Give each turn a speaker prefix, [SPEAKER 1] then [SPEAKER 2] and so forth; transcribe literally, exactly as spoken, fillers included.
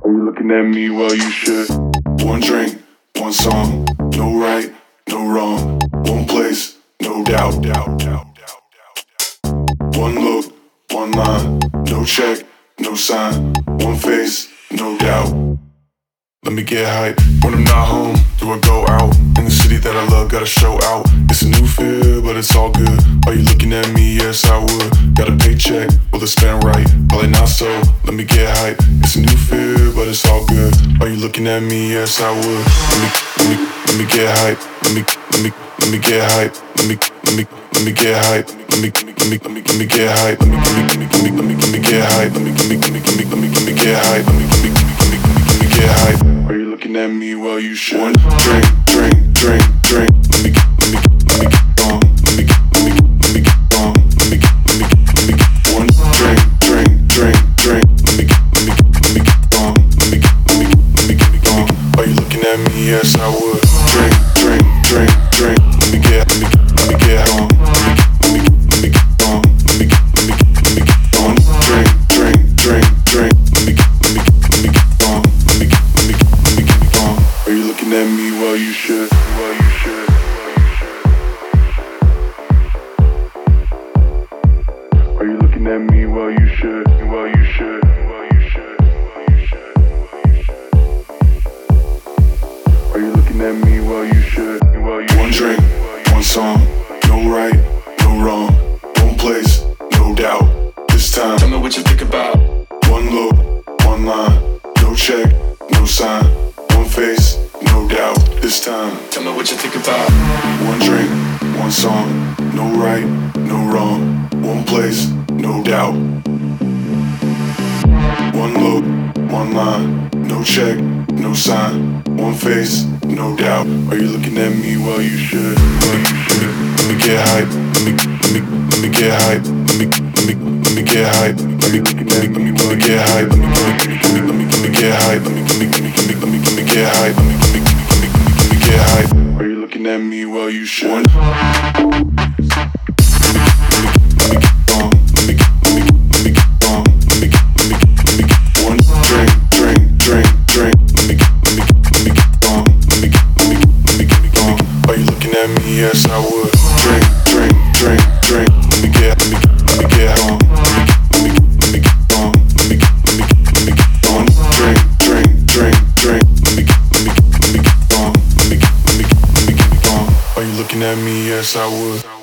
[SPEAKER 1] Are you looking at me? Well, you should. One drink, one song, no right, no wrong. One place, no doubt, doubt, doubt, doubt, doubt. One look, one line, no check, no sign. One face, no doubt. Let me get hype. When I'm not home, do I go out? In the city that I love, gotta show out. It's a new fear, but it's all good. Are you looking at me? Yes, I would. Got a paycheck, will it spend right? Probably not so, let me get hype. It's a new fear, but it's all good. Are you looking at me? Yes, I would. Let me, let me, let me get hype. Let me, let me, let me get hype. Let me, let me, let me get hype. Let me, let me, let me, let me, let me get hype. Let me, let me, let me, let me, let me, let me get hype. Let me, let me, let me, let me, let me, let me get hype. Let me, let me, let me, let me, let me get hype. Are you looking at me? Well, you should. One drink, drink, drink, drink. Let me, let me, let me get on. Let me, let me, let me get on. Let me, let me, let me get one drink, drink, drink, drink. Let me, let me, let me get on. Let me, let me, let me, let me get on. Are you looking at me? Yes, I would. Drink, drink, drink, drink. Let me get, let me, let me get on. Let me, let me, let me get on. Let me, let me, let me get on. Drink, drink, drink, drink. Let me, let me, let me get on. Let me, let me, let me get on. Are you looking at me? Well, you should. Well, you should. Are you looking at me? Well, you should. Well, you should. Well, you should. Well, you should. Well, you should. Are you looking at me? Well, you should. Well, you one drink, one song, no right, no wrong. One place, no doubt. This time, tell me what you think about. One look, one line, no check, no sign. One face, no doubt. This time, tell me what you think about. One drink, one song, no right, no wrong. One place, no doubt. One look, one line, no check, no sign. One face, no doubt. Are you looking at me? Well, you should. Well, you should. Let me get hype. Let me, let me, let me get hype. Let me, let me, let me get hype. Let me, let me, let me, let me get hype. Let me, let me, let me, let me, let me get hype. Let me, let me, let me, let me, let me, let me get hype. Let me, let me, let me, let me, let me get hype. Are you looking at me? Well, you should. Yes, I would. Drink, drink, drink, drink. Let me get, let me, let me get on. Let me, let me, let me get on. Let me, let me, let me get on. Drink, drink, drink, drink. Let me, let me, let me get on. Let me, let me, let me get on. Are you looking at me? Yes, I would.